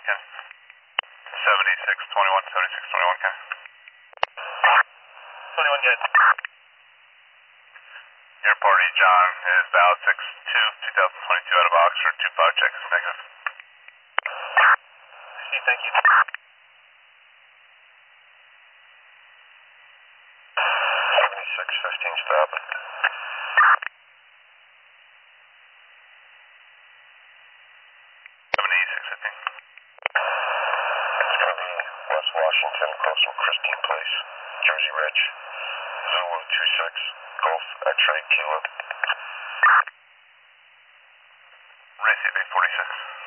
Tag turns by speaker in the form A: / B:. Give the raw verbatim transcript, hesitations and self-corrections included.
A: Ken. seventy-six twenty-one, seventy-six twenty-one, Ken. twenty-one, good. Airport E. John is valid six two, twenty twenty-two out of Oxford, two five checks, negative. See, thank you. seventy-six fifteen, stop. seventy-six fifteen. It's going to be West Washington, across from Christine Place, Jersey Ridge, Zulu two six, Golf X-ray Kilo. Racing eight forty-six.